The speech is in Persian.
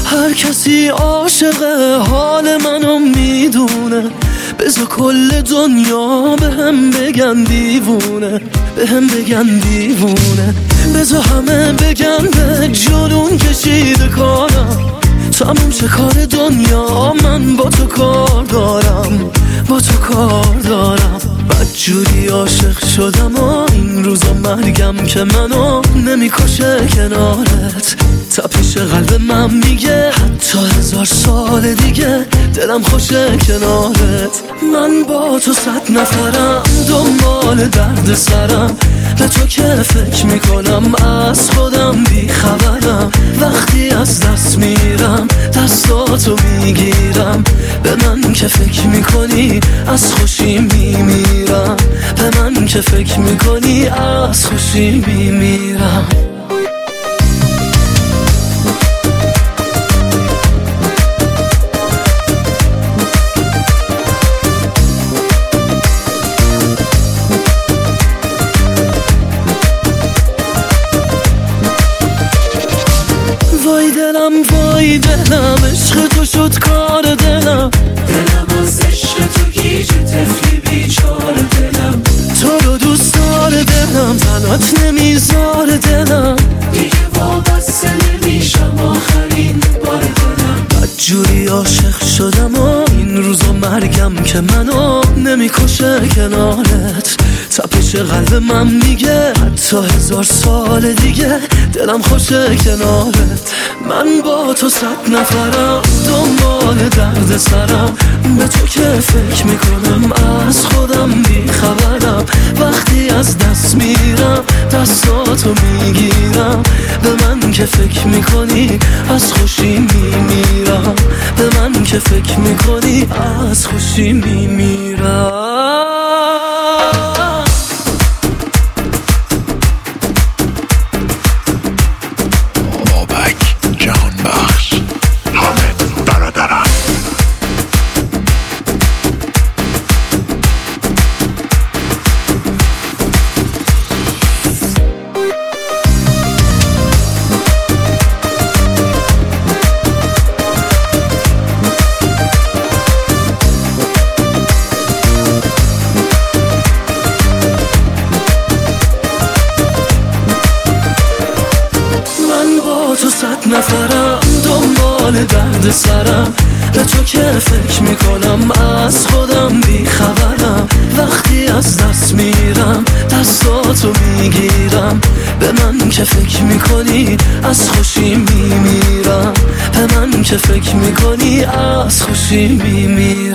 هر کسی عاشق حال منو میدونه، بذار کل دنیا بهم بگن دیوونه، بهم بگن دیوونه. بذار همه بگن به جنون کشیده کارم، تموم شه کار دنیا، من با تو کار دارم، با تو کار دارم. بدجوری عاشق شدم و این روزا مرگم که منو نمیکشه کنارت. تپش قلب من میگه حتی 1000 سال دیگه دلم خوشه کنارت. من با تو 100 نفرم دنبال درد سرم، به تو که فکر میکنم از خودم بیخبرم. وقتی از دست میرم دستاتو میگیرم، به من که فکر میکنی از خوشی میمیرم، به من که فکر میکنی از خوشی میمیرم. وای دلم وای دلم، عشق تو شد کار دلم. دلم از عشق تو گیج طفلی بیچار دلم. تو رو دوست دار دلم، تنات نمیذار دلم. دیگه وابسته نمیشم آخرین بار دلم. بدجوری عاشق شدم و این روزا مرگم که منو نمیکشه کنارت. تپش قلب من میگه حتی 1000 سال دیگه دلم خوشه کنارت. من با تو 100 نفرم دنبال درد سرم، به تو که فکر میکنم از خودم بیخبرم. وقتی از دست میرم دستاتو میگیرم، به من که فکر میکنی از خوشی میمیرم، به من که فکر میکنی از خوشی میمیرم. تو 100 نفرم دنبال درد سرم، به تو که فکر میکنم از خودم بیخبرم. وقتی از دست میرم دستاتو میگیرم، به من که فکر میکنی از خوشی میمیرم، به من که فکر میکنی از خوشی میمیرم.